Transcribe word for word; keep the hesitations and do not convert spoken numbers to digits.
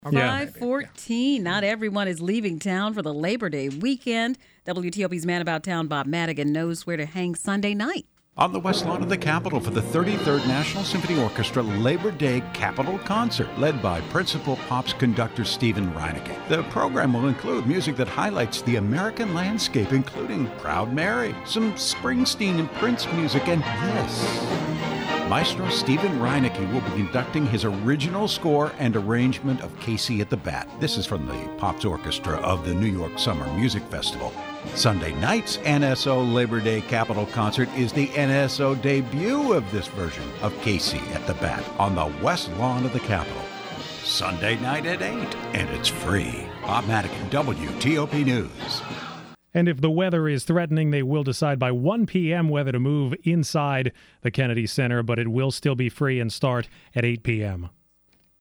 Yeah. five fourteen. Not everyone is leaving town for the Labor Day weekend. W T O P's Man About Town, Bob Madigan, knows where to hang Sunday night. On the West Lawn of the Capitol for the thirty-third National Symphony Orchestra Labor Day Capitol Concert, led by Principal Pops conductor Stephen Reinecke. The program will include music that highlights the American landscape, including Proud Mary, some Springsteen and Prince music, and this. Maestro Stephen Reinecke will be conducting his original score and arrangement of Casey at the Bat. This is from the Pops Orchestra of the New York Summer Music Festival. Sunday night's N S O Labor Day Capitol Concert is the N S O debut of this version of Casey at the Bat on the West Lawn of the Capitol. Sunday night at eight, and it's free. Bob Madigan, W T O P News. And if the weather is threatening, they will decide by one p.m. whether to move inside the Kennedy Center, but it will still be free and start at eight p.m.